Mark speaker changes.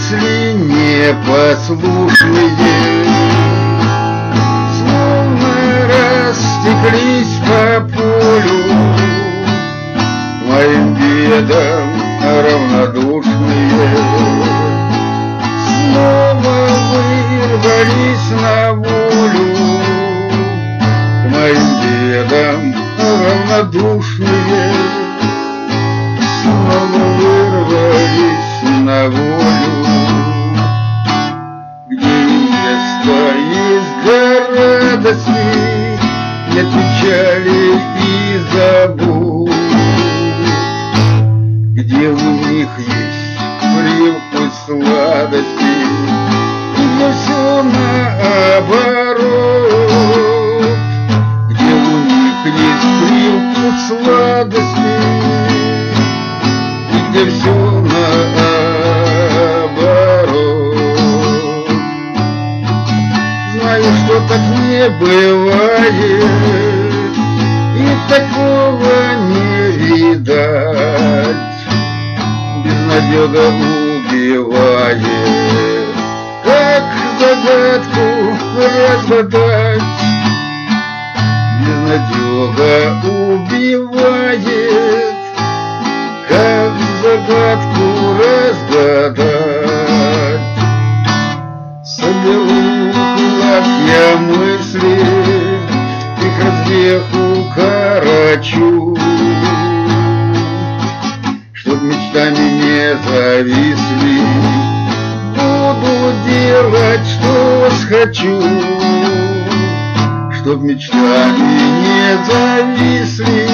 Speaker 1: мысли непослушные словно растеклись по полю, моим бедам равнодушные снова вырвались на волю, к моим бедам равнодушные снова вырвались на волю. Где место есть для радости, нет печали и забот, где у них есть привкус сладости, где все наоборот, где у них есть привкус сладости, где все наоборот. Знаю, что так не бывает, и такого не видать. Безнадега убивает, как загадку разгадать. Безнадега убивает, как загадку разгадать. Соберу клочья мысли, их развеху корочу, чтоб мечтами не зависли. Буду делать, что схочу, чтоб мечтами не зависли.